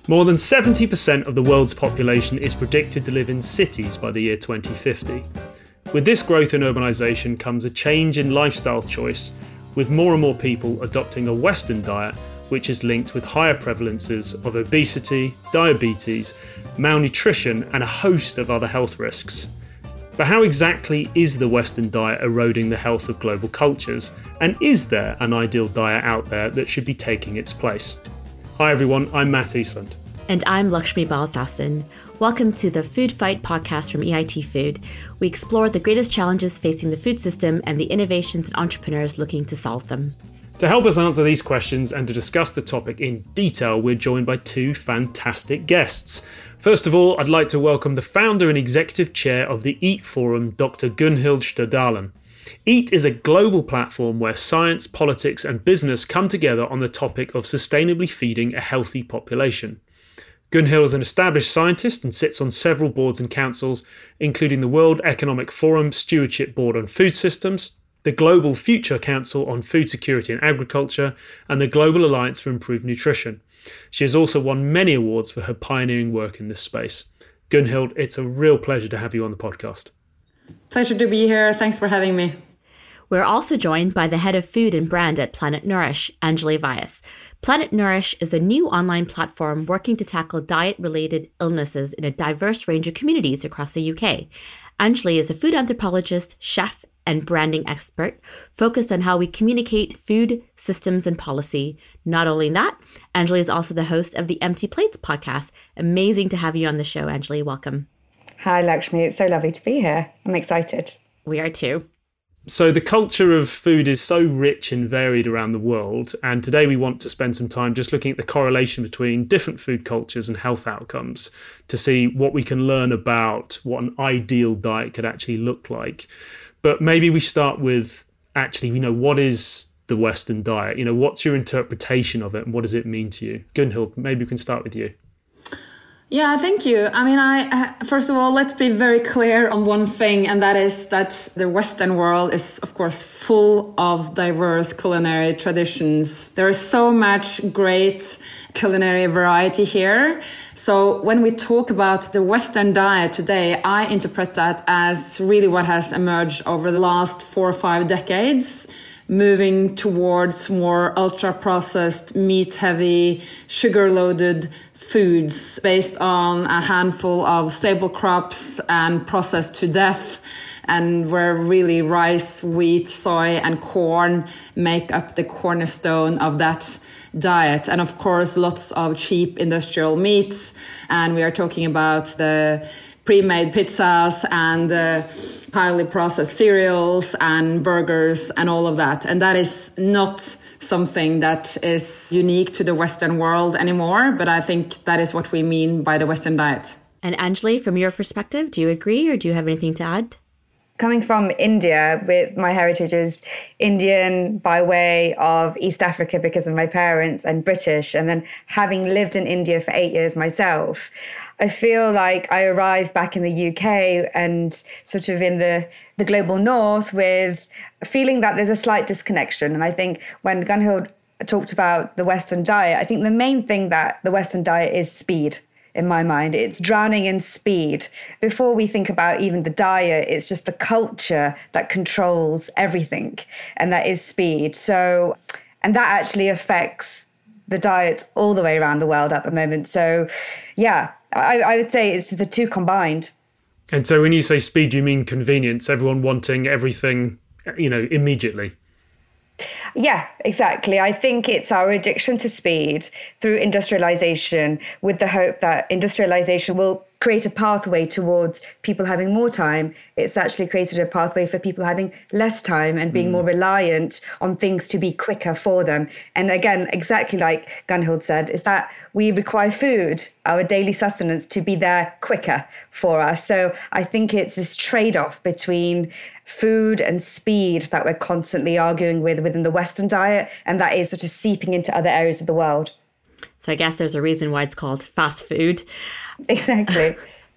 More than 70% of the world's population is predicted to live in cities by the year 2050. With this growth in urbanisation comes a change in lifestyle choice, with more and more people adopting a Western diet, which is linked with higher prevalences of obesity, diabetes, malnutrition, and a host of other health risks. But how exactly is the Western diet eroding the health of global cultures? And is there an ideal diet out there that should be taking its place? Hi everyone, I'm Matt Eastland. And I'm Lakshmi Balathasan. Welcome to the Food Fight podcast from EIT Food. We explore the greatest challenges facing the food system and the innovations and entrepreneurs looking to solve them. To help us answer these questions and to discuss the topic in detail, we're joined by two fantastic guests. First of all, I'd like to welcome the founder and executive chair of the EAT Forum, Dr. Gunhild Stordalen. EAT is a global platform where science, politics and business come together on the topic of sustainably feeding a healthy population. Gunhild is an established scientist and sits on several boards and councils, including the World Economic Forum Stewardship Board on Food Systems, the Global Future Council on Food Security and Agriculture, and the Global Alliance for Improved Nutrition. She has also won many awards for her pioneering work in this space. Gunhild, it's a real pleasure to have you on the podcast. Pleasure to be here. Thanks for having me. We're also joined by the head of food and brand at Planet Nourish, Anjali Vyas. Planet Nourish is a new online platform working to tackle diet-related illnesses in a diverse range of communities across the UK. Anjali is a food anthropologist, chef, and branding expert focused on how we communicate food, systems, and policy. Not only that, Anjali is also the host of the Empty Plates podcast. Amazing to have you on the show, Anjali. Welcome. Hi, Lakshmi. It's so lovely to be here. I'm excited. We are too. So the culture of food is so rich and varied around the world, and today we want to spend some time just looking at the correlation between different food cultures and health outcomes to see what we can learn about what an ideal diet could actually look like. But maybe we start with actually, what is the Western diet? What's your interpretation of it and what does it mean to you? Gunhild, maybe we can start with you. Yeah, thank you. First of all, let's be very clear on one thing, and that is that the Western world is, of course, full of diverse culinary traditions. There is so much great culinary variety here. So when we talk about the Western diet today, I interpret that as really what has emerged over the last 4 or 5 decades, moving towards more ultra-processed, meat-heavy, sugar-loaded foods based on a handful of staple crops and processed to death, and where really rice, wheat, soy, and corn make up the cornerstone of that diet. And of course, lots of cheap industrial meats. And we are talking about the pre-made pizzas and highly processed cereals and burgers and all of that. And that is not something that is unique to the Western world anymore, but I think that is what we mean by the Western diet. And Anjali, from your perspective, do you agree or do you have anything to add? Coming from India, with my heritage is Indian by way of East Africa because of my parents, and British, and then having lived in India for 8 years myself, I feel like I arrived back in the UK and sort of in the global north with a feeling that there's a slight disconnection. And I think when Gunhild talked about the Western diet, I think the main thing that the Western diet is speed. In my mind, it's drowning in speed. Before we think about even the diet, it's just the culture that controls everything, and that is speed. So, and that actually affects the diets all the way around the world at the moment. So, yeah, I would say it's the two combined. And so when you say speed, you mean convenience, everyone wanting everything, immediately? Yeah, exactly. I think it's our addiction to speed through industrialization, with the hope that industrialization will create a pathway towards people having more time. It's actually created a pathway for people having less time and being more reliant on things to be quicker for them. And again, exactly like Gunhild said, is that we require food, our daily sustenance, to be there quicker for us. So I think it's this trade-off between food and speed that we're constantly arguing with within the Western diet, and that is sort of seeping into other areas of the world. So I guess there's a reason why it's called fast food. Exactly.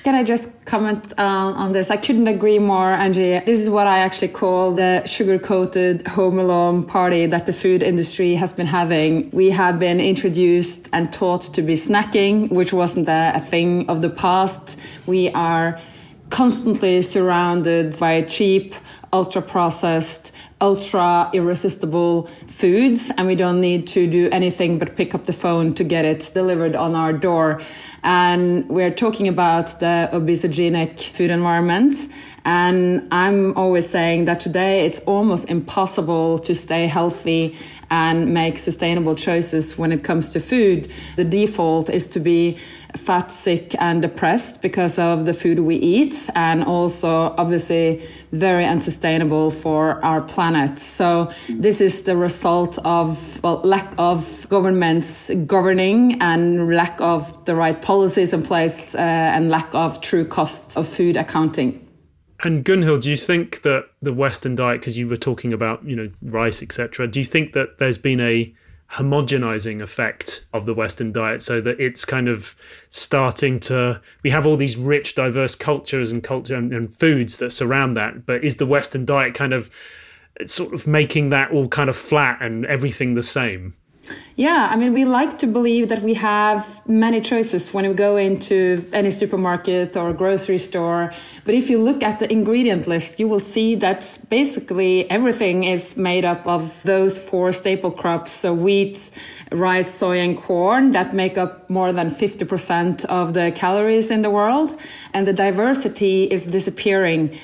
Can I just comment on this? I couldn't agree more, Angie. This is what I actually call the sugar-coated Home Alone party that the food industry has been having. We have been introduced and taught to be snacking, which wasn't a thing of the past. We are constantly surrounded by cheap, ultra-processed, ultra-irresistible foods, and we don't need to do anything but pick up the phone to get it delivered on our door. And we're talking about the obesogenic food environment. And I'm always saying that today it's almost impossible to stay healthy and make sustainable choices when it comes to food. The default is to be fat, sick, and depressed because of the food we eat, and also obviously very unsustainable for our planet. So this is the result of lack of governments governing and lack of the right policies in place and lack of true cost of food accounting. And Gunhild, do you think that the Western diet, because you were talking about, rice, etc., do you think that there's been a homogenizing effect of the Western diet so that it's kind of starting to, we have all these rich, diverse cultures and foods that surround that, but is the Western diet kind of sort of making that all kind of flat and everything the same? Yeah, I mean, we like to believe that we have many choices when we go into any supermarket or grocery store. But if you look at the ingredient list, you will see that basically everything is made up of those 4 staple crops. So wheat, rice, soy, and corn that make up more than 50% of the calories in the world. And the diversity is disappearing.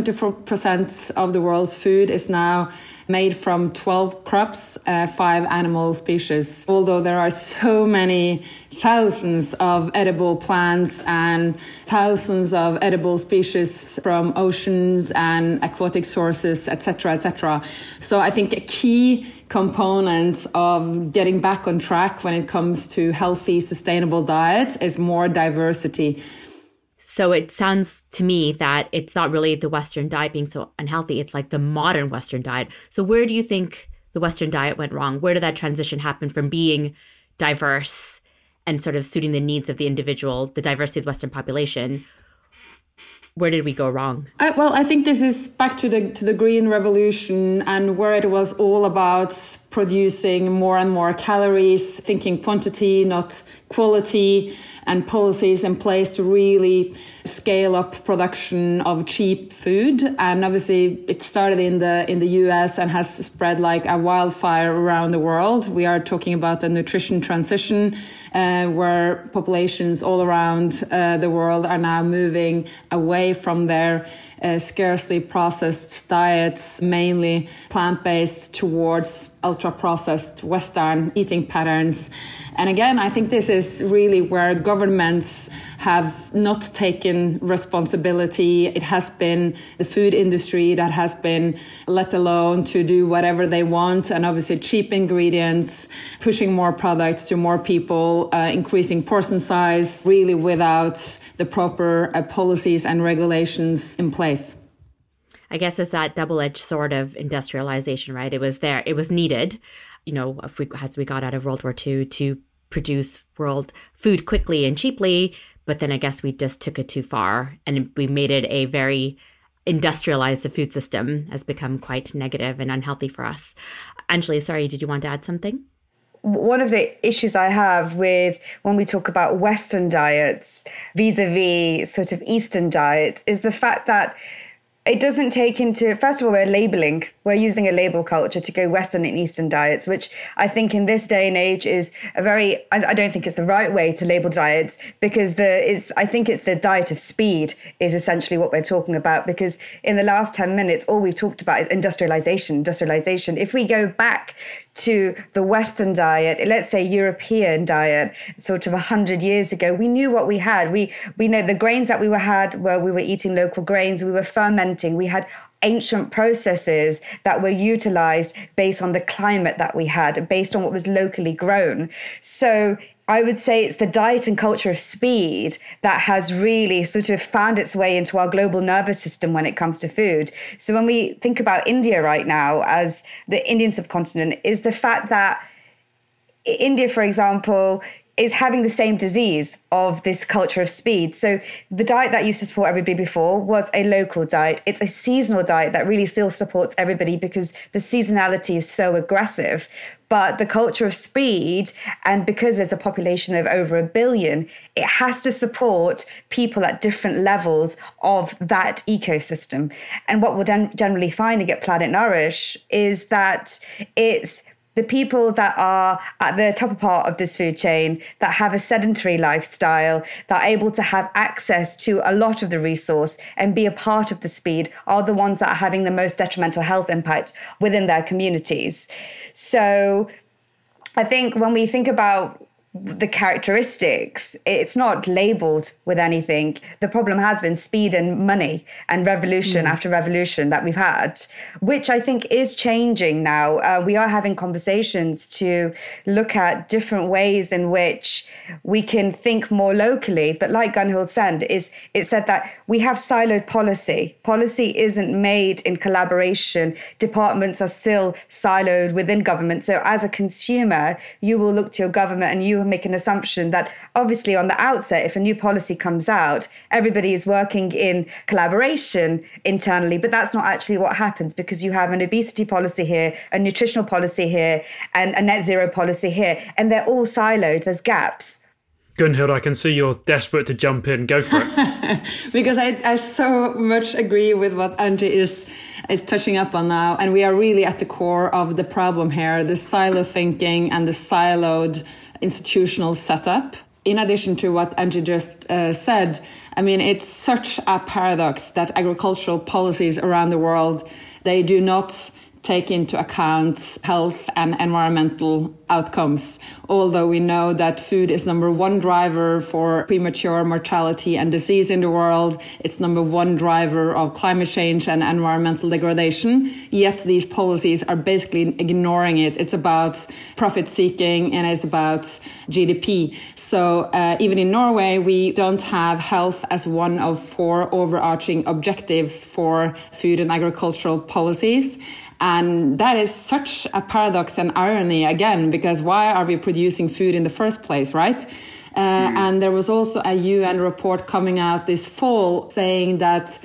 74% of the world's food is now made from 12 crops, 5 animal species. Although there are so many thousands of edible plants and thousands of edible species from oceans and aquatic sources, etc., etc. So I think a key component of getting back on track when it comes to healthy, sustainable diet is more diversity. So it sounds to me that it's not really the Western diet being so unhealthy. It's like the modern Western diet. So where do you think the Western diet went wrong? Where did that transition happen from being diverse and sort of suiting the needs of the individual, the diversity of the Western population? Where did we go wrong? I think this is back to the Green Revolution, and where it was all about producing more and more calories, thinking quantity, not quality, and policies in place to really scale up production of cheap food. And obviously it started in the US and has spread like a wildfire around the world. We are talking about the nutrition transition, where populations all around the world are now moving away from their scarcely processed diets, mainly plant-based, towards ultra-processed Western eating patterns. And again, I think this is really where governments have not taken responsibility. It has been the food industry that has been let alone to do whatever they want, and obviously cheap ingredients, pushing more products to more people, increasing portion size, really without the proper policies and regulations in place. I guess it's that double-edged sword of industrialization, right? It was there. It was needed, as we got out of World War II to produce world food quickly and cheaply. But then I guess we just took it too far and we made it a very industrialized. The food system has become quite negative and unhealthy for us. Anjali, sorry, did you want to add something? One of the issues I have with when we talk about Western diets vis-a-vis sort of Eastern diets is the fact that it doesn't take into, first of all, we're labeling. We're using a label culture to go Western and Eastern diets, which I think in this day and age is I don't think it's the right way to label diets, because I think it's the diet of speed is essentially what we're talking about, because in the last 10 minutes, all we've talked about is industrialization. If we go back to the Western diet, let's say European diet, sort of 100 years ago, we knew what we had. We know the grains that we were eating local grains, we were fermenting, we had ancient processes that were utilized based on the climate that we had, based on what was locally grown. So I would say it's the diet and culture of speed that has really sort of found its way into our global nervous system when it comes to food. So when we think about India right now as the Indian subcontinent, is the fact that India, for example, is having the same disease of this culture of speed. So the diet that used to support everybody before was a local diet. It's a seasonal diet that really still supports everybody because the seasonality is so aggressive. But the culture of speed, and because there's a population of over 1 billion, it has to support people at different levels of that ecosystem. And what we'll then generally finding at Planet Nourish is that it's the people that are at the top part of this food chain, that have a sedentary lifestyle, that are able to have access to a lot of the resource and be a part of the speed, are the ones that are having the most detrimental health impact within their communities. So I think when we think about the characteristics, it's not labeled with anything. The problem has been speed and money and revolution after revolution that we've had, which I think is changing now. We are having conversations to look at different ways in which we can think more locally. But like Gunhild said, it said that we have siloed policy. Policy isn't made in collaboration. Departments are still siloed within government. So as a consumer, you will look to your government and you make an assumption that obviously on the outset, if a new policy comes out, everybody is working in collaboration internally, but that's not actually what happens, because you have an obesity policy here, a nutritional policy here, and a net zero policy here, and they're all siloed. There's gaps. Gunhild, I can see you're desperate to jump in. Go for it. Because I so much agree with what Angie is touching up on now. And we are really at the core of the problem here, the silo thinking and the siloed institutional setup. In addition to what Angie just said, I mean, it's such a paradox that agricultural policies around the world, they do not take into account health and environmental outcomes. Although we know that food is number one driver for premature mortality and disease in the world, it's number one driver of climate change and environmental degradation, yet these policies are basically ignoring it. It's about profit seeking and it's about GDP. So even in Norway, we don't have health as one of 4 overarching objectives for food and agricultural policies. And that is such a paradox and irony, again, because why are we producing food in the first place, right? And there was also a UN report coming out this fall saying that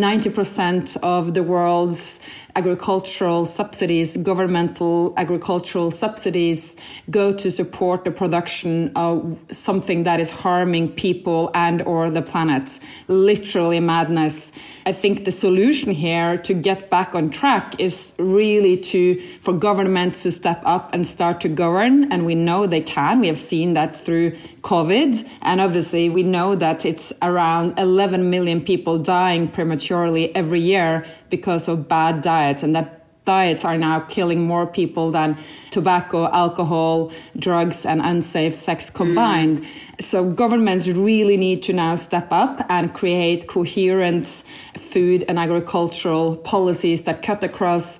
90% of the world's agricultural subsidies, governmental agricultural subsidies, go to support the production of something that is harming people and or the planet. Literally madness. I think the solution here to get back on track is really for governments to step up and start to govern. And we know they can. We have seen that through COVID. And obviously we know that it's around 11 million people dying prematurely every year because of bad diets, and that diets are now killing more people than tobacco, alcohol, drugs, and unsafe sex combined. So governments really need to now step up and create coherent food and agricultural policies that cut across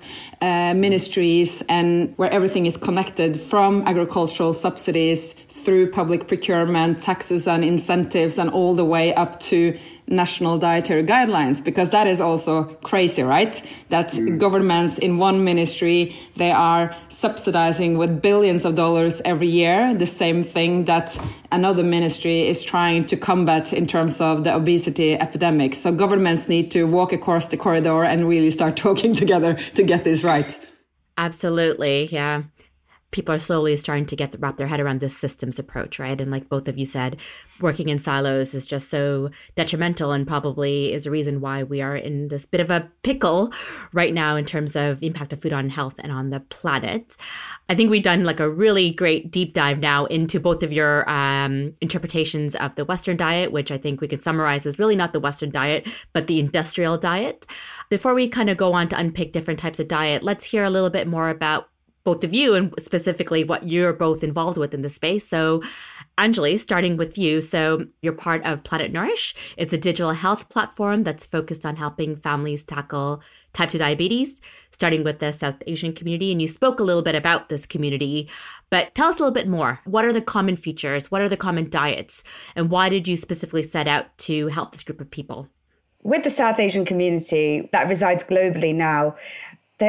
ministries and where everything is connected, from agricultural subsidies through public procurement, taxes and incentives, and all the way up to national dietary guidelines, because that is also crazy, right? That governments in one ministry, they are subsidizing with billions of dollars every year, the same thing that another ministry is trying to combat in terms of the obesity epidemic. So governments need to walk across the corridor and really start talking together to get this right. Absolutely, yeah. People are slowly starting to wrap their head around this systems approach, right? And like both of you said, working in silos is just so detrimental and probably is a reason why we are in this bit of a pickle right now in terms of the impact of food on health and on the planet. I think we've done like a really great deep dive now into both of your interpretations of the Western diet, which I think we could summarize as really not the Western diet, but the industrial diet. Before we kind of go on to unpick different types of diet, let's hear a little bit more about both of you and specifically what you're both involved with in the space. So Anjali, starting with you. So you're part of Planet Nourish. It's a digital health platform that's focused on helping families tackle type 2 diabetes, starting with the South Asian community. And you spoke a little bit about this community, but tell us a little bit more. What are the common features? What are the common diets? And why did you specifically set out to help this group of people? With the South Asian community that resides globally now, there's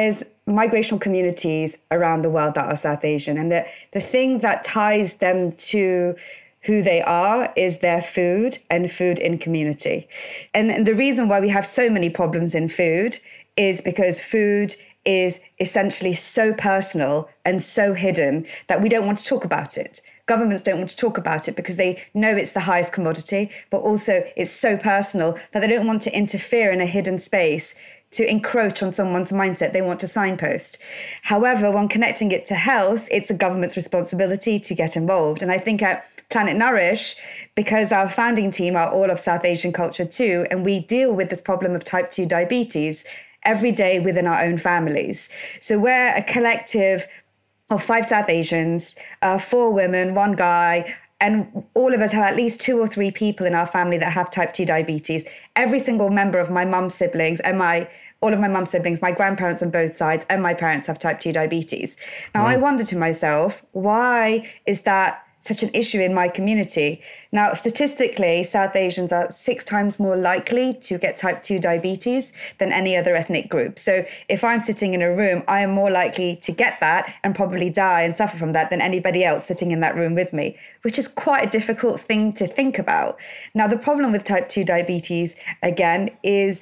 migrational communities around the world that are South Asian. And the thing that ties them to who they are is their food and food in community. And the reason why we have so many problems in food is because food is essentially so personal and so hidden that we don't want to talk about it. Governments don't want to talk about it because they know it's the highest commodity, but also it's so personal that they don't want to interfere in a hidden space to encroach on someone's mindset. They want to signpost. However, when connecting it to health, it's a government's responsibility to get involved. And I think at Planet Nourish, because our founding team are all of South Asian culture too, and we deal with this problem of type 2 diabetes every day within our own families. So we're a collective of 5 South Asians, 4 women, 1 guy, and all of us have at least 2 or 3 people in our family that have type 2 diabetes. Every single member of my mum's siblings and all of my mum's siblings, my grandparents on both sides, and my parents have type 2 diabetes. Now, I wonder to myself, why is that such an issue in my community? Now, statistically, South Asians are 6 times more likely to get type 2 diabetes than any other ethnic group. So if I'm sitting in a room, I am more likely to get that and probably die and suffer from that than anybody else sitting in that room with me, which is quite a difficult thing to think about. Now, the problem with type 2 diabetes, again, is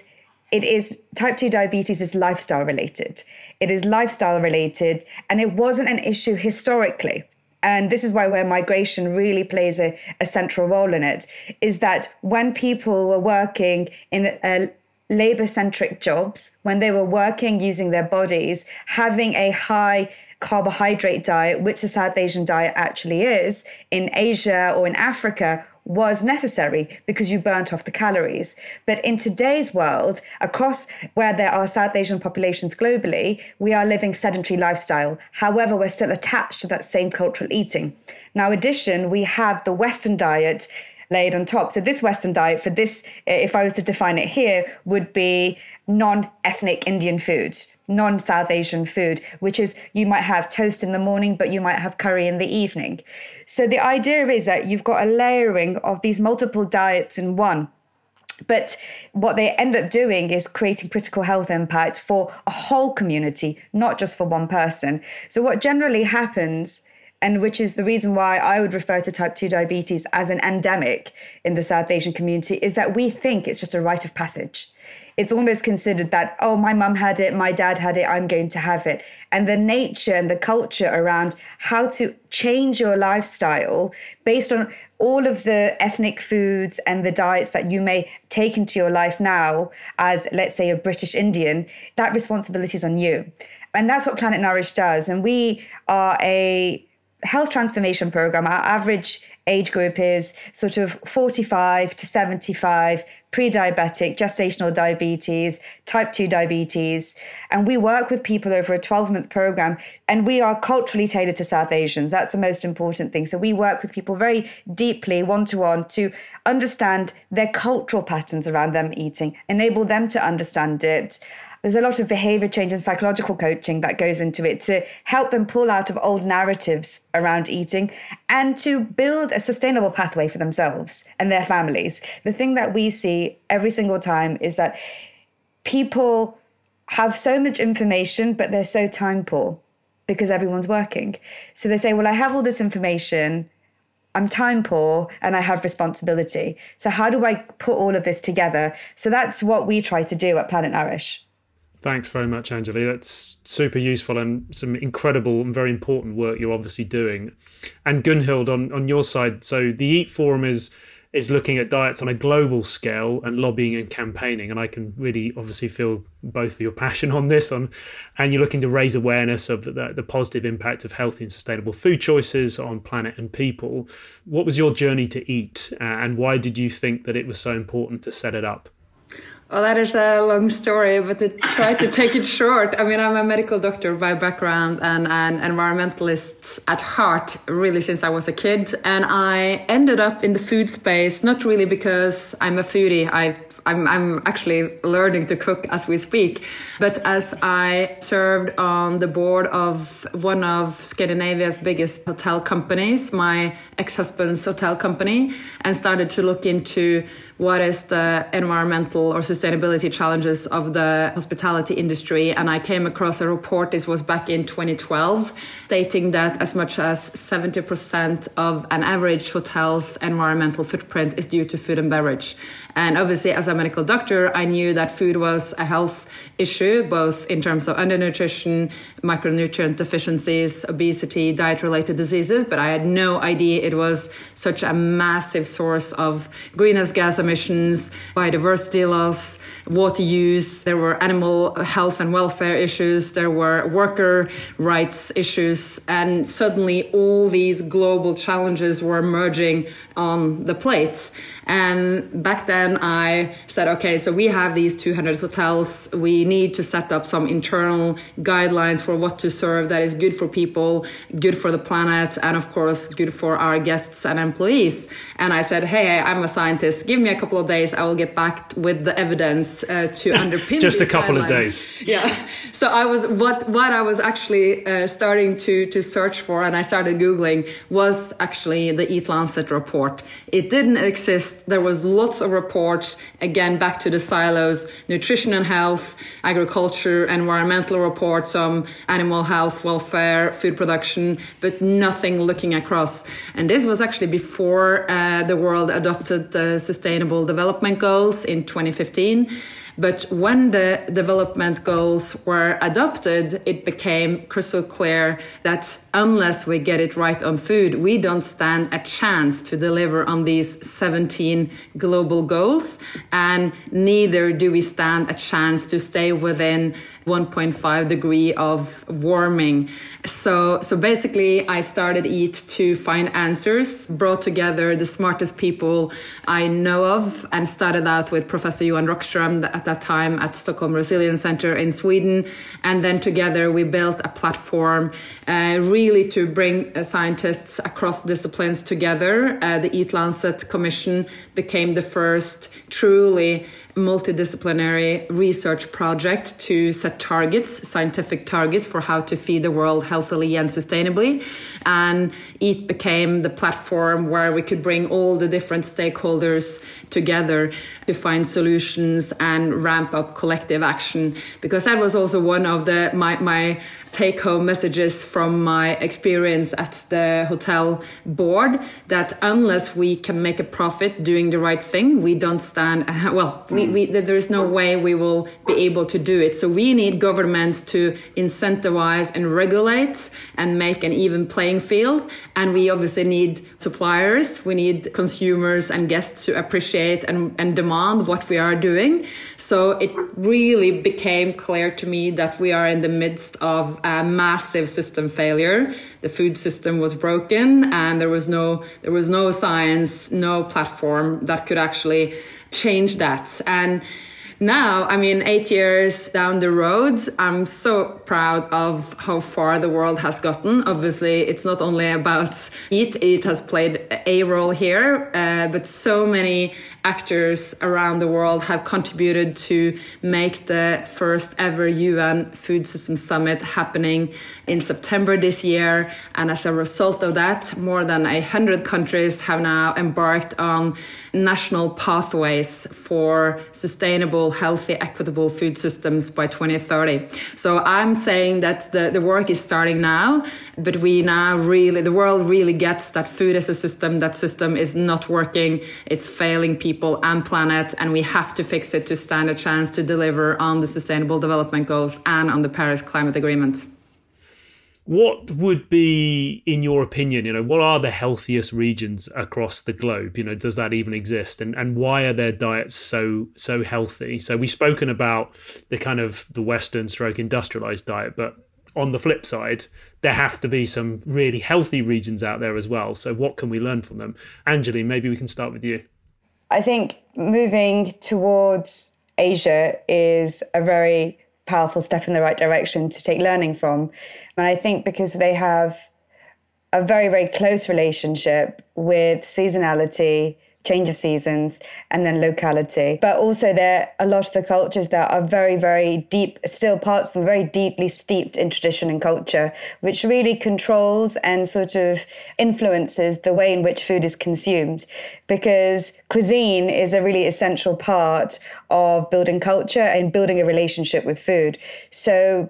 type 2 diabetes is lifestyle related. It is lifestyle related, and it wasn't an issue historically. And this is where migration really plays a central role in it, is that when people were working in labor-centric jobs, when they were working using their bodies, having a high carbohydrate diet, which the South Asian diet actually is, in Asia or in Africa, was necessary because you burnt off the calories. But in today's world, across where there are South Asian populations globally, we are living sedentary lifestyle. However, we're still attached to that same cultural eating. Now, in addition, we have the Western diet laid on top. So this Western diet, for this, if I was to define it here, would be non-ethnic Indian food, non-South Asian food, which is you might have toast in the morning, but you might have curry in the evening. So the idea is that you've got a layering of these multiple diets in one. But what they end up doing is creating critical health impact for a whole community, not just for one person. So what generally happens, and which is the reason why I would refer to type 2 diabetes as an endemic in the South Asian community, is that we think it's just a rite of passage. It's almost considered that, oh, my mum had it, my dad had it, I'm going to have it. And the nature and the culture around how to change your lifestyle based on all of the ethnic foods and the diets that you may take into your life now as, let's say, a British Indian, that responsibility is on you. And that's what Planet Nourish does. And we are a health transformation program. Our average age group is sort of 45 to 75, pre-diabetic, gestational diabetes, type 2 diabetes. And we work with people over a 12-month program, and we are culturally tailored to South Asians. That's the most important thing. So we work with people very deeply, one-to-one, to understand their cultural patterns around them eating, enable them to understand it. There's a lot of behavior change and psychological coaching that goes into it to help them pull out of old narratives around eating and to build a sustainable pathway for themselves and their families. The thing that we see every single time is that people have so much information, but they're so time poor because everyone's working. So they say, well, I have all this information, I'm time poor, and I have responsibility. So how do I put all of this together? So that's what we try to do at Planet Nourish. Thanks very much, Anjali. That's super useful and some incredible and very important work you're obviously doing. And Gunhild, on your side, so the EAT Forum is looking at diets on a global scale and lobbying and campaigning. And I can really obviously feel both of your passion on this, and you're looking to raise awareness of the positive impact of healthy and sustainable food choices on planet and people. What was your journey to EAT, and why did you think that it was so important to set it up? Well, that is a long story, but to try to take it short, I mean, I'm a medical doctor by background and an environmentalist at heart, really, since I was a kid. And I ended up in the food space, not really because I'm a foodie. I'm actually learning to cook as we speak. But as I served on the board of one of Scandinavia's biggest hotel companies, my ex-husband's hotel company, and started to look into what is the environmental or sustainability challenges of the hospitality industry. And I came across a report, this was back in 2012, stating that as much as 70% of an average hotel's environmental footprint is due to food and beverage. And obviously, as a medical doctor, I knew that food was a health issue, both in terms of undernutrition, micronutrient deficiencies, obesity, diet-related diseases, but I had no idea it was such a massive source of greenhouse gas emissions, biodiversity loss, water use. There were animal health and welfare issues. There were worker rights issues. And suddenly all these global challenges were emerging on the plate. And back then I said, okay, so we have these 200 hotels. We need to set up some internal guidelines for what to serve that is good for people, good for the planet, and of course, good for our guests and employees. And I said, hey, I'm a scientist. Give me a couple of days. I will get back with the evidence to underpin just a couple guidelines. Of days. Yeah. So I was what I was actually starting to search for, and I started Googling, was actually the Eat Lancet report. It didn't exist. There was lots of reports, again, back to the silos, nutrition and health, agriculture, environmental reports on animal health, welfare, food production, but nothing looking across. And this was actually before the world adopted the Sustainable Development Goals in 2015. But when the development goals were adopted, it became crystal clear that unless we get it right on food, we don't stand a chance to deliver on these 17 global goals. And neither do we stand a chance to stay within 1.5 degree of warming. So basically I started EAT to find answers, brought together the smartest people I know of, and started out with Professor Johan Rockström at that time at Stockholm Resilience Center in Sweden. And then together we built a platform really to bring scientists across disciplines together. The Eat Lancet Commission became the first truly multidisciplinary research project to set targets, scientific targets for how to feed the world healthily and sustainably. And EAT became the platform where we could bring all the different stakeholders together to find solutions and ramp up collective action. Because that was also one of my take-home messages from my experience at the hotel board, that unless we can make a profit doing the right thing, we don't stand, there is no way we will be able to do it. So we need governments to incentivize and regulate and make an even playing field. And we obviously need suppliers, we need consumers and guests to appreciate and demand what we are doing. So it really became clear to me that we are in the midst of a massive system failure. The food system was broken, and there was no science, no platform that could actually change that. And now, 8 years down the road, I'm so proud of how far the world has gotten. Obviously, it's not only about EAT. EAT has played a role here, but so many actors around the world have contributed to make the first ever UN Food System Summit happening in September this year. And as a result of that, more than 100 countries have now embarked on national pathways for sustainable, healthy, equitable food systems by 2030. So I'm saying that the work is starting now, but the world really gets that food is a system, that system is not working, it's failing people and planet, and we have to fix it to stand a chance to deliver on the Sustainable Development Goals and on the Paris Climate Agreement. What would be, in your opinion, what are the healthiest regions across the globe? Does that even exist? And why are their diets so healthy? So we've spoken about the Western stroke industrialized diet, but on the flip side, there have to be some really healthy regions out there as well. So what can we learn from them? Anjali, maybe we can start with you. I think moving towards Asia is a very powerful step in the right direction to take learning from. And I think because they have a very, very close relationship with seasonality, change of seasons, and then locality. But also there are a lot of the cultures that are very, very deep, still parts of them very deeply steeped in tradition and culture, which really controls and sort of influences the way in which food is consumed. Because cuisine is a really essential part of building culture and building a relationship with food. So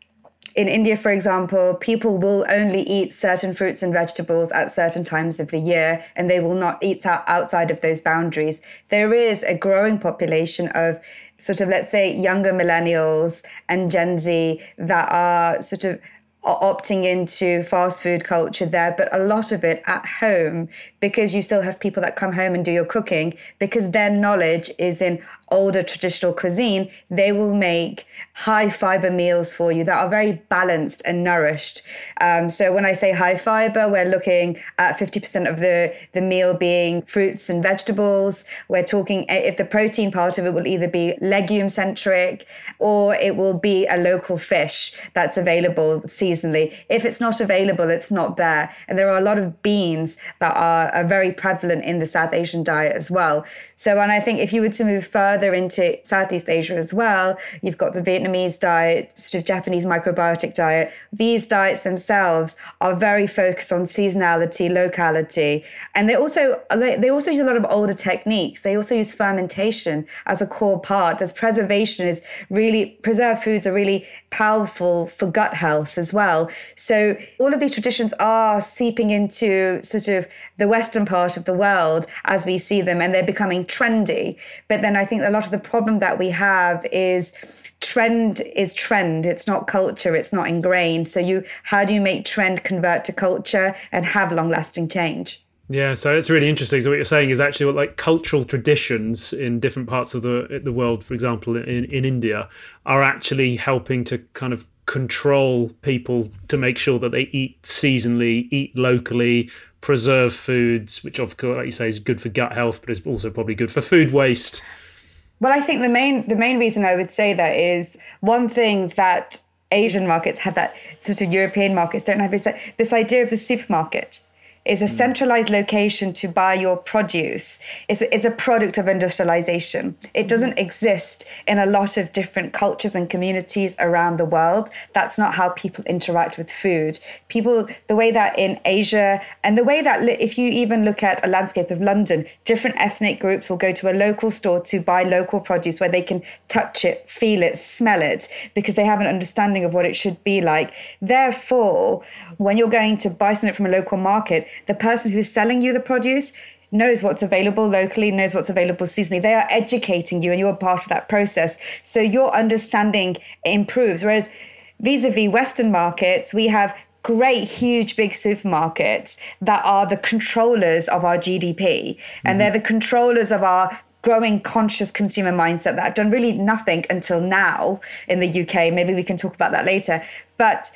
in India, for example, people will only eat certain fruits and vegetables at certain times of the year, and they will not eat outside of those boundaries. There is a growing population of sort of, let's say, younger millennials and Gen Z that are sort of opting into fast food culture there, but a lot of it at home, because you still have people that come home and do your cooking, because their knowledge is in older traditional cuisine. They will make high fiber meals for you that are very balanced and nourished. So when I say high fiber, we're looking at 50% of the meal being fruits and vegetables. We're talking, if the protein part of it will either be legume centric or it will be a local fish that's available seasonally. If it's not available, it's not there. And there are a lot of beans that are very prevalent in the South Asian diet as well. So, and I think if you were to move further into Southeast Asia as well, you've got the Vietnamese diet, sort of Japanese microbiotic diet. These diets themselves are very focused on seasonality, locality, and they also use a lot of older techniques. They also use fermentation as a core part. There's preservation is really, preserved foods are really powerful for gut health as well. So all of these traditions are seeping into sort of the Western part of the world as we see them, and they're becoming trendy. But then I think a lot of the problem that we have is trend is trend. It's not culture. It's not ingrained. So how do you make trend convert to culture and have long-lasting change? Yeah, so it's really interesting. So what you're saying is actually what, like, cultural traditions in different parts of the world, for example, in India, are actually helping to kind of control people to make sure that they eat seasonally, eat locally, preserve foods, which of course, like you say, is good for gut health, but is also probably good for food waste. Well, I think the main reason I would say that is one thing that Asian markets have that sort of European markets don't have is that this idea of the supermarket is a centralized location to buy your produce. It's a product of industrialization. It doesn't exist in a lot of different cultures and communities around the world. That's not how people interact with food. People, the way that in Asia, and the way that if you even look at a landscape of London, different ethnic groups will go to a local store to buy local produce where they can touch it, feel it, smell it, because they have an understanding of what it should be like. Therefore, when you're going to buy something from a local market, the person who's selling you the produce knows what's available locally, knows what's available seasonally. They are educating you and you're part of that process. So your understanding improves. Whereas vis-a-vis Western markets, we have great, huge, big supermarkets that are the controllers of our GDP. And they're the controllers of our growing conscious consumer mindset that have done really nothing until now in the UK. Maybe we can talk about that later. But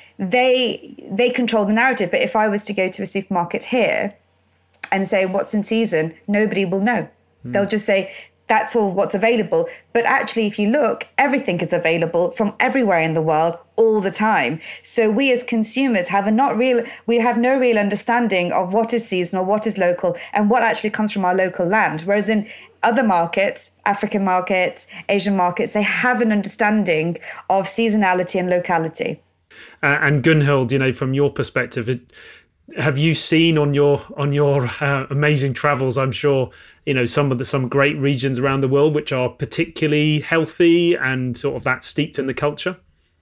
they control the narrative. But if I was to go to a supermarket here and say what's in season, nobody will know. They'll just say, that's all what's available. But actually, if you look, everything is available from everywhere in the world all the time. So we as consumers have no real understanding of what is seasonal, what is local, and what actually comes from our local land. Whereas in other markets, African markets, Asian markets, they have an understanding of seasonality and locality. And Gunhild, from your perspective, have you seen on your amazing travels, I'm sure, some great regions around the world which are particularly healthy and sort of that steeped in the culture?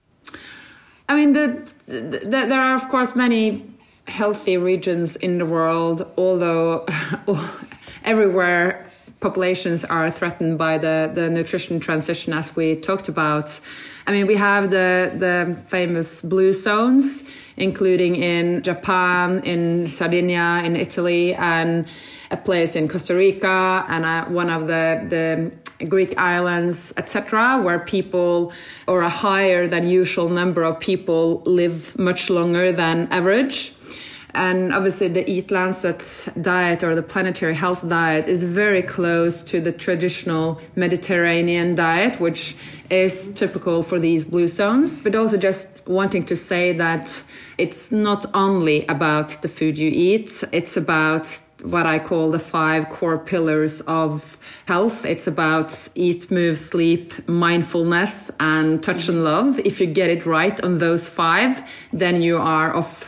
I mean, there are, of course, many healthy regions in the world, although everywhere populations are threatened by the nutrition transition, as we talked about. I mean, we have the famous blue zones, including in Japan, in Sardinia, in Italy, and a place in Costa Rica, and one of the Greek islands, etc., where people, or a higher than usual number of people, live much longer than average. And obviously the Eat Lancet diet, or the planetary health diet, is very close to the traditional Mediterranean diet, which is typical for these blue zones. But also just wanting to say that it's not only about the food you eat, it's about what I call the 5 core pillars of health. It's about eat, move, sleep, mindfulness, and touch and love. If you get it right on those 5, then you are off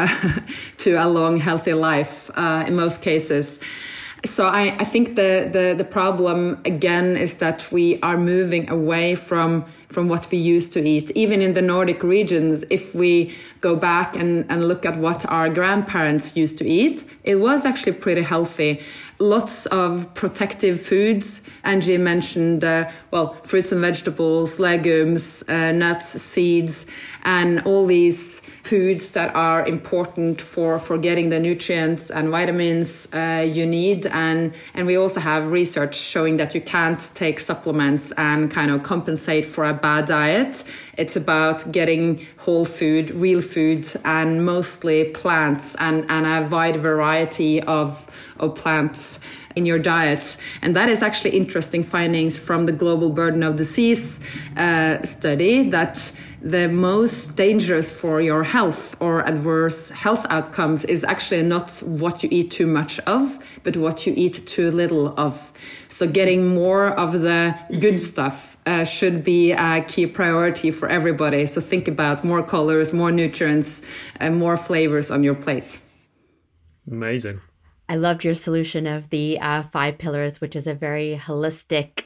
to a long, healthy life in most cases. So I think the problem, again, is that we are moving away from what we used to eat. Even in the Nordic regions, if we go back and look at what our grandparents used to eat, it was actually pretty healthy. Lots of protective foods. Angie mentioned, fruits and vegetables, legumes, nuts, seeds, and all these foods that are important for getting the nutrients and vitamins you need. And we also have research showing that you can't take supplements and kind of compensate for a bad diet. It's about getting whole food, real food, and mostly plants and a wide variety of plants in your diet. And that is actually interesting findings from the Global Burden of Disease study, that the most dangerous for your health or adverse health outcomes is actually not what you eat too much of, but what you eat too little of. So getting more of the good stuff should be a key priority for everybody. So think about more colors, more nutrients, and more flavors on your plate. Amazing. I loved your solution of the 5 pillars, which is a very holistic,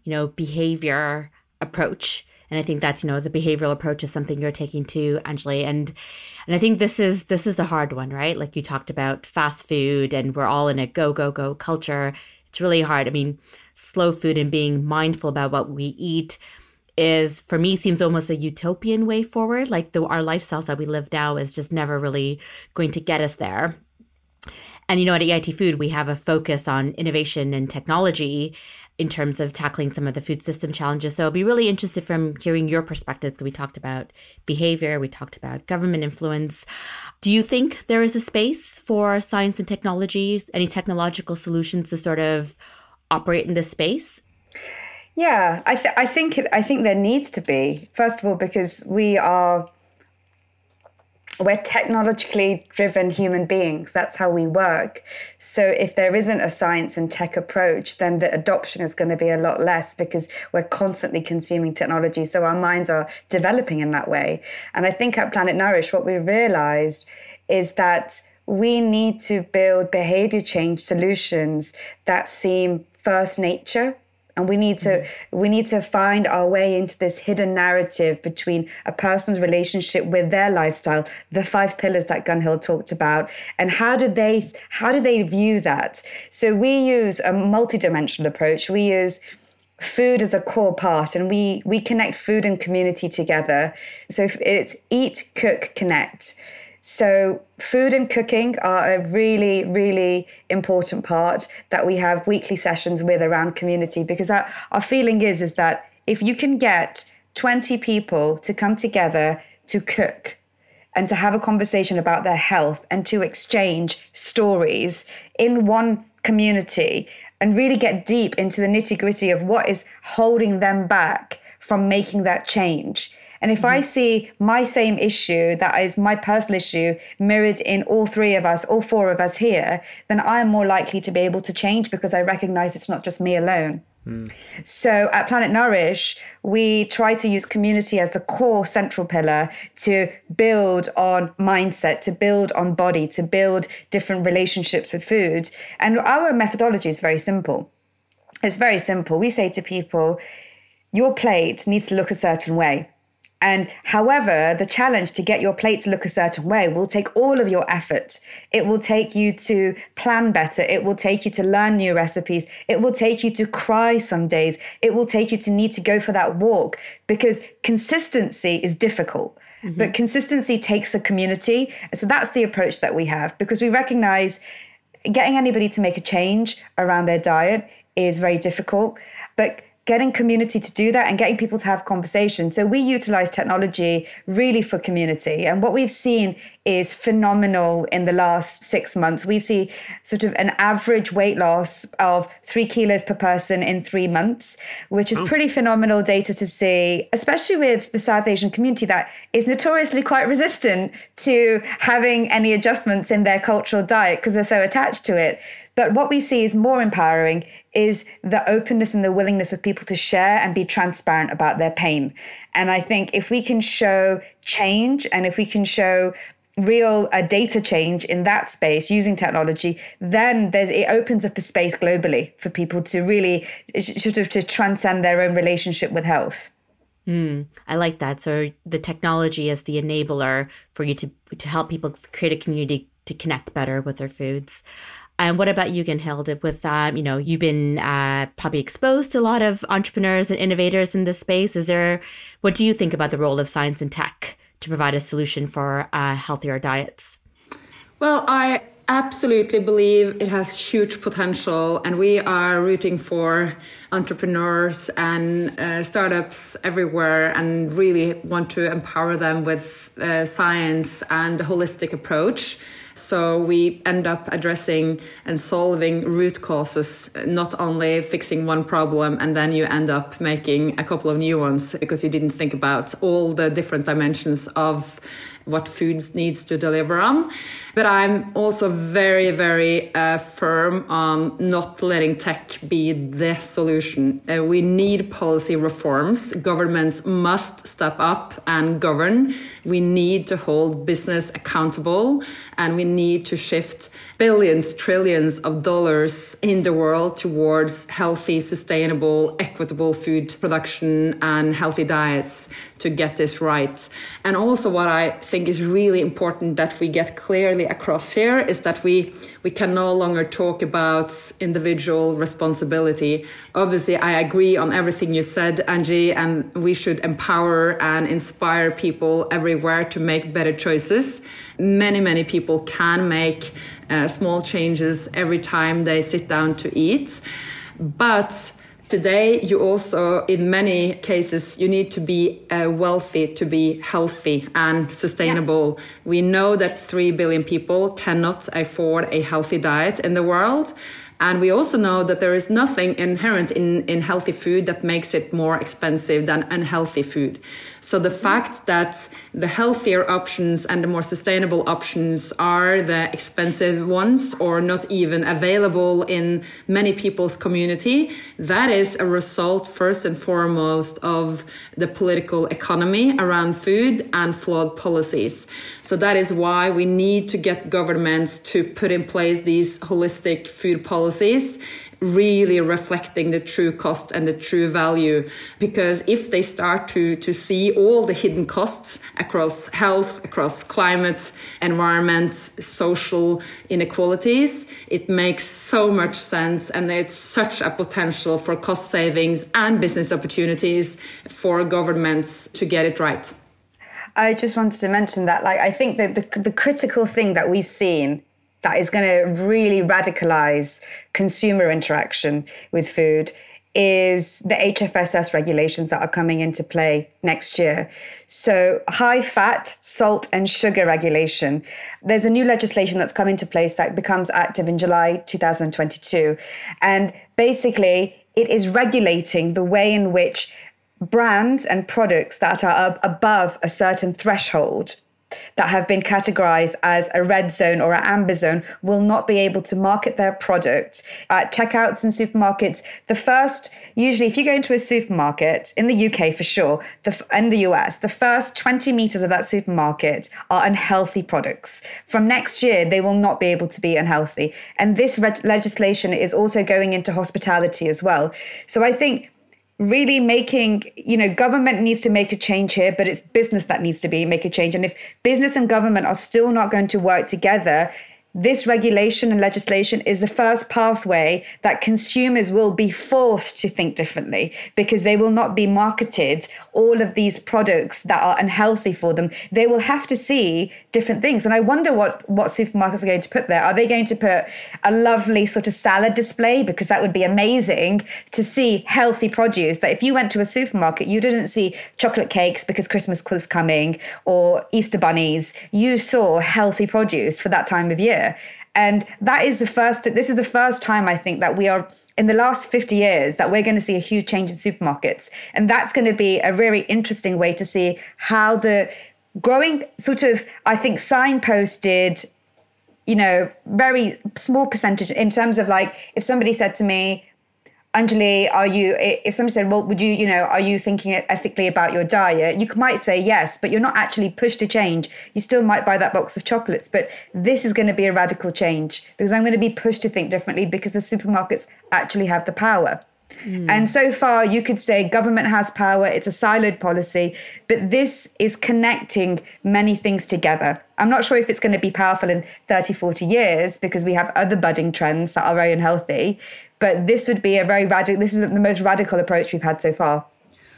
behavior approach. And I think that's, the behavioral approach is something you're taking too, Anjali. And I think this is the hard one, right? Like you talked about fast food, and we're all in a go, go, go culture. It's really hard. I mean, slow food and being mindful about what we eat is, for me, seems almost a utopian way forward. Like our lifestyles that we live now is just never really going to get us there. And, at EIT Food, we have a focus on innovation and technology in terms of tackling some of the food system challenges. So I'll be really interested from hearing your perspectives, because we talked about behavior, we talked about government influence. Do you think there is a space for science and technologies, any technological solutions to sort of operate in this space? Yeah, I think there needs to be. First of all, because we're technologically driven human beings. That's how we work. So if there isn't a science and tech approach, then the adoption is going to be a lot less, because we're constantly consuming technology. So our minds are developing in that way. And I think at Planet Nourish, what we realized is that we need to build behavior change solutions that seem first nature. And we need to find our way into this hidden narrative between a person's relationship with their lifestyle, the 5 pillars that Gunhild talked about, and how do they view that? So we use a multidimensional approach. We use food as a core part, and we connect food and community together. So it's eat, cook, connect. So food and cooking are a really, really important part that we have weekly sessions with around community, because our feeling is that if you can get 20 people to come together to cook and to have a conversation about their health and to exchange stories in one community and really get deep into the nitty-gritty of what is holding them back from making that change. And if I see my same issue, that is my personal issue, mirrored in all 4 of us here, then I am more likely to be able to change, because I recognize it's not just me alone. So at Planet Nourish, we try to use community as the core central pillar to build on mindset, to build on body, to build different relationships with food. And our methodology is very simple. It's very simple. We say to people, your plate needs to look a certain way. And however, the challenge to get your plate to look a certain way will take all of your effort. It will take you to plan better. It will take you to learn new recipes. It will take you to cry some days. It will take you to need to go for that walk, because consistency is difficult. But consistency takes a community. And so that's the approach that we have, because we recognize getting anybody to make a change around their diet is very difficult. But getting community to do that and getting people to have conversations. So we utilize technology really for community. And what we've seen is phenomenal in the last 6 months. We've seen sort of an average weight loss of 3 kilos per person in 3 months, which is pretty phenomenal data to see, especially with the South Asian community that is notoriously quite resistant to having any adjustments in their cultural diet because they're so attached to it. But what we see is more empowering is the openness and the willingness of people to share and be transparent about their pain. And I think if we can show change and if we can show real data change in that space using technology, then it opens up a space globally for people to really sort of to transcend their own relationship with health. I like that. So the technology is the enabler for you to help people create a community to connect better with their foods. And what about you, Gunhild? With you've been probably exposed to a lot of entrepreneurs and innovators in this space. What do you think about the role of science and tech to provide a solution for healthier diets? Well, I absolutely believe it has huge potential, and we are rooting for entrepreneurs and startups everywhere and really want to empower them with science and a holistic approach. So we end up addressing and solving root causes, not only fixing one problem and then you end up making a couple of new ones because you didn't think about all the different dimensions of what foods needs to deliver on. But I'm also very, very firm on not letting tech be the solution. We need policy reforms. Governments must step up and govern. We need to hold business accountable, and we need to shift billions, trillions of dollars in the world towards healthy, sustainable, equitable food production and healthy diets to get this right. And also what I think is really important that we get clearly across here is that we can no longer talk about individual responsibility. Obviously, I agree on everything you said, Angie, and we should empower and inspire people everywhere to make better choices. Many, many people can make small changes every time they sit down to eat. But today, you also, in many cases, you need to be wealthy to be healthy and sustainable. Yeah. We know that 3 billion people cannot afford a healthy diet in the world. And we also know that there is nothing inherent in healthy food that makes it more expensive than unhealthy food. So the fact that the healthier options and the more sustainable options are the expensive ones or not even available in many people's community, that is a result first and foremost of the political economy around food and flawed policies. So that is why we need to get governments to put in place these holistic food policies, really reflecting the true cost and the true value. Because if they start to see all the hidden costs across health, across climate, environment, social inequalities, it makes so much sense, and there's such a potential for cost savings and business opportunities for governments to get it right. I just wanted to mention that, I think that the critical thing that we've seen that is going to really radicalize consumer interaction with food is the HFSS regulations that are coming into play next year. So high fat, salt and sugar regulation. There's a new legislation that's come into place that becomes active in July 2022. And basically, it is regulating the way in which brands and products that are above a certain threshold that have been categorized as a red zone or an amber zone will not be able to market their product at checkouts in supermarkets. Usually if you go into a supermarket, in the UK for sure, in the US, the first 20 meters of that supermarket are unhealthy products. From next year, they will not be able to be unhealthy. And this legislation is also going into hospitality as well. So I think really government needs to make a change here, but it's business that needs to make a change. And if business and government are still not going to work together, this regulation and legislation is the first pathway that consumers will be forced to think differently, because they will not be marketed all of these products that are unhealthy for them. They will have to see different things. And I wonder what supermarkets are going to put there. Are they going to put a lovely sort of salad display? Because that would be amazing to see healthy produce. That if you went to a supermarket, you didn't see chocolate cakes because Christmas was coming or Easter bunnies. You saw healthy produce for that time of year. And this is the first time I think that we are in the last 50 years that we're going to see a huge change in supermarkets. And that's going to be a very interesting way to see how the growing sort of, I think, signposted, very small percentage in terms of like, if somebody said to me, Anjali, if somebody said, well, are you thinking ethically about your diet? You might say yes, but you're not actually pushed to change. You still might buy that box of chocolates, but this is going to be a radical change because I'm going to be pushed to think differently because the supermarkets actually have the power. And so far, you could say government has power, it's a siloed policy, but this is connecting many things together. I'm not sure if it's going to be powerful in 30, 40 years because we have other budding trends that are very unhealthy, but this would be this is the most radical approach we've had so far.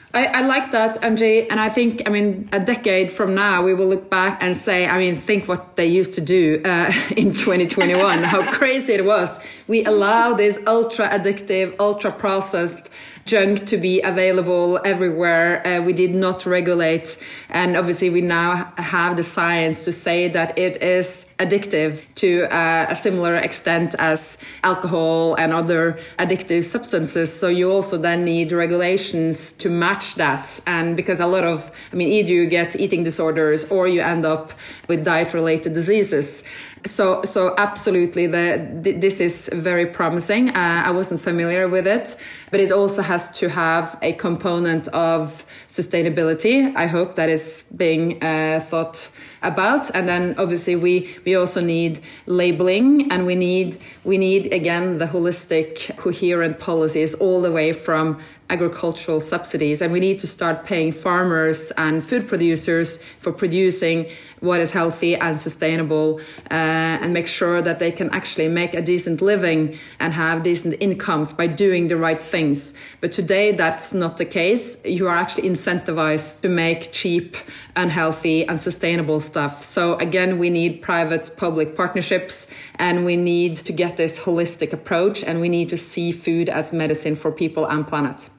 I like that, Angie, and I think, a decade from now, we will look back and say, think what they used to do in 2021, how crazy it was. We allow this ultra-addictive, ultra-processed junk to be available everywhere. We did not regulate. And obviously, we now have the science to say that it is addictive to a similar extent as alcohol and other addictive substances. So you also then need regulations to match that. And because a lot of, either you get eating disorders or you end up with diet-related diseases. So absolutely, this is very promising. I wasn't familiar with it, but it also has to have a component of sustainability. I hope that is being thought about. And then obviously we also need labeling, and we need again the holistic, coherent policies all the way from agricultural subsidies. And we need to start paying farmers and food producers for producing what is healthy and sustainable, and make sure that they can actually make a decent living and have decent incomes by doing the right things. But today that's not the case. You are actually incentivized to make cheap, unhealthy, unsustainable stuff. So again, we need private-public partnerships, and we need to get this holistic approach, and we need to see food as medicine for people and planet.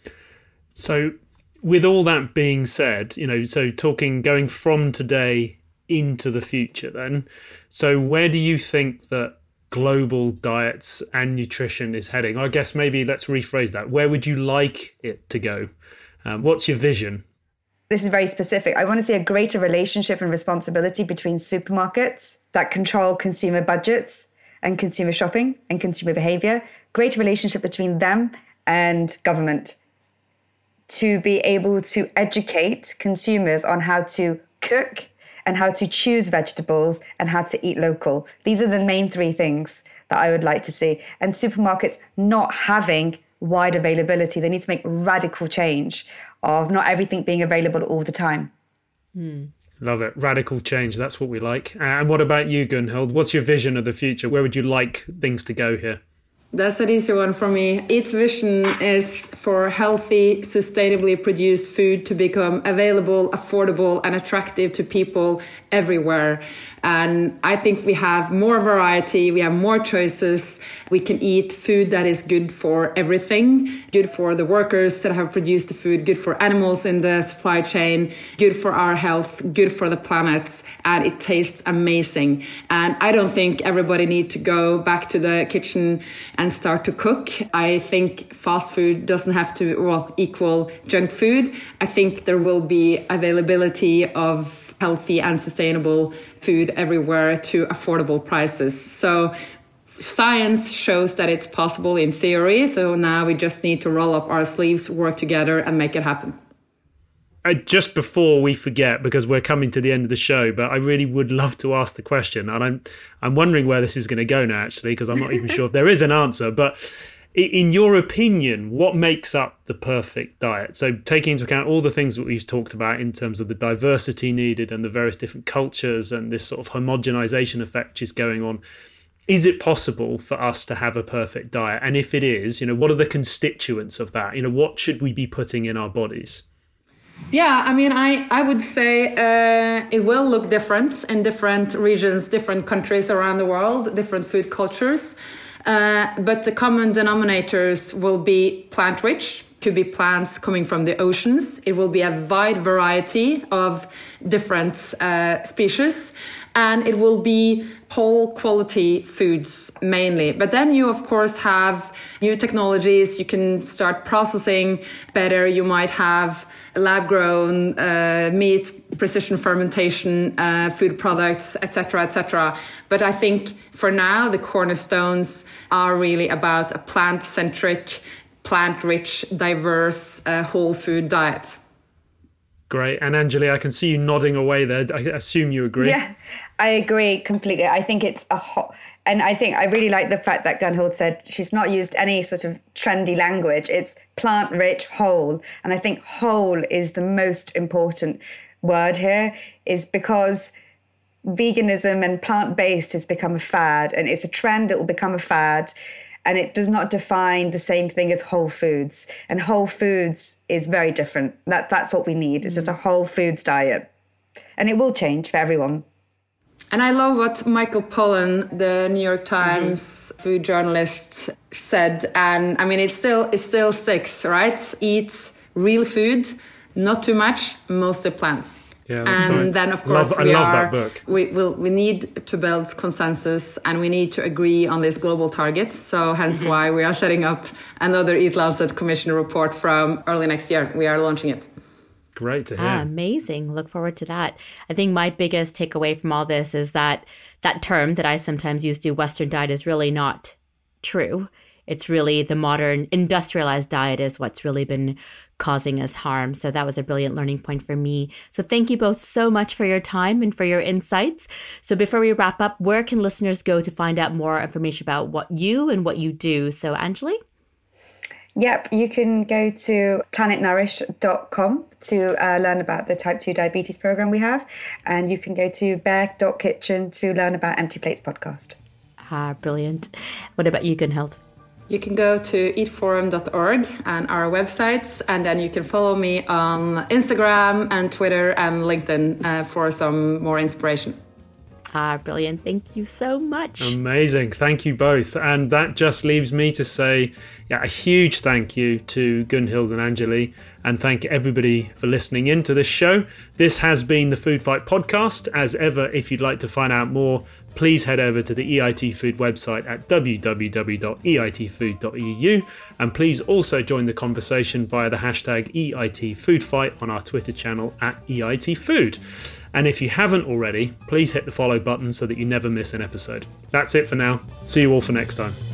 So with all that being said, going from today into the future then, so where do you think that global diets and nutrition is heading? I guess maybe let's rephrase that. Where would you like it to go? What's your vision? This is very specific. I want to see a greater relationship and responsibility between supermarkets that control consumer budgets and consumer shopping and consumer behavior, greater relationship between them and government, to be able to educate consumers on how to cook and how to choose vegetables and how to eat local. These are the main three things that I would like to see. And supermarkets not having wide availability. They need to make radical change of not everything being available all the time. Love it. Radical change. That's what we like. And what about you, Gunhild? What's your vision of the future? Where would you like things to go here? That's an easy one for me. Its vision is for healthy, sustainably produced food to become available, affordable, and attractive to people everywhere. And I think we have more variety, we have more choices. We can eat food that is good for everything, good for the workers that have produced the food, good for animals in the supply chain, good for our health, good for the planet, and it tastes amazing. And I don't think everybody needs to go back to the kitchen and start to cook. I think fast food doesn't have to equal junk food. I think there will be availability of healthy and sustainable food everywhere to affordable prices. So science shows that it's possible in theory. So now we just need to roll up our sleeves, work together, and make it happen. Just before we forget, because we're coming to the end of the show, but I really would love to ask the question, and I'm wondering where this is going to go now, actually, because I'm not even sure if there is an answer. But In your opinion, what makes up the perfect diet? So taking into account all the things that we've talked about in terms of the diversity needed and the various different cultures and this sort of homogenization effect which is going on, is it possible for us to have a perfect diet? And if it is, what are the constituents of that? What should we be putting in our bodies? Yeah, I mean, I would say it will look different in different regions, different countries around the world, different food cultures. But the common denominators will be plant-rich, could be plants coming from the oceans. It will be a wide variety of different species, and it will be whole quality foods mainly. But then you, of course, have new technologies. You can start processing better. You might have lab-grown meat, precision fermentation, food products, etc., etc. But I think for now, the cornerstones are really about a plant-centric, plant-rich, diverse, whole food diet. Great. And Anjali, I can see you nodding away there. I assume you agree. Yeah, I agree completely. I think it's and I think I really like the fact that Gunhild said she's not used any sort of trendy language. It's plant-rich, whole. And I think whole is the most important word here, is because veganism and plant-based has become a fad, and it's a trend. It will become a fad. And it does not define the same thing as whole foods. And whole foods is very different. That's what we need. It's just a whole foods diet. And it will change for everyone. And I love what Michael Pollan, the New York Times food journalist, said. And I mean, it still sticks, right? Eat real food, not too much, mostly plants. Yeah, that's and right. Then, of course, I love that book. We need to build consensus, and we need to agree on these global targets. So hence why we are setting up another Eat Lancet Commission report from early next year. We are launching it. Great to hear. Amazing. Look forward to that. I think my biggest takeaway from all this is that term that I sometimes use to Western diet is really not true. It's really the modern industrialized diet is what's really been causing us harm. So that was a brilliant learning point for me. So thank you both so much for your time and for your insights. So before we wrap up, where can listeners go to find out more information about what you and what you do? So Anjali? Yep, you can go to planetnourish.com to learn about the type 2 diabetes program we have. And you can go to bear.kitchen to learn about Empty Plates podcast. Brilliant. What about you, Gunhild? You can go to eatforum.org and our websites, and then you can follow me on Instagram and Twitter and LinkedIn for some more inspiration. Brilliant. Thank you so much. Amazing. Thank you both. And that just leaves me to say a huge thank you to Gunhild and Anjali, and thank everybody for listening in to this show. This has been the Food Fight podcast. As ever, if you'd like to find out more, please head over to the EIT Food website at www.eitfood.eu, and please also join the conversation via the hashtag EITFoodFight on our Twitter channel at EITFood. And if you haven't already, please hit the follow button so that you never miss an episode. That's it for now. See you all for next time.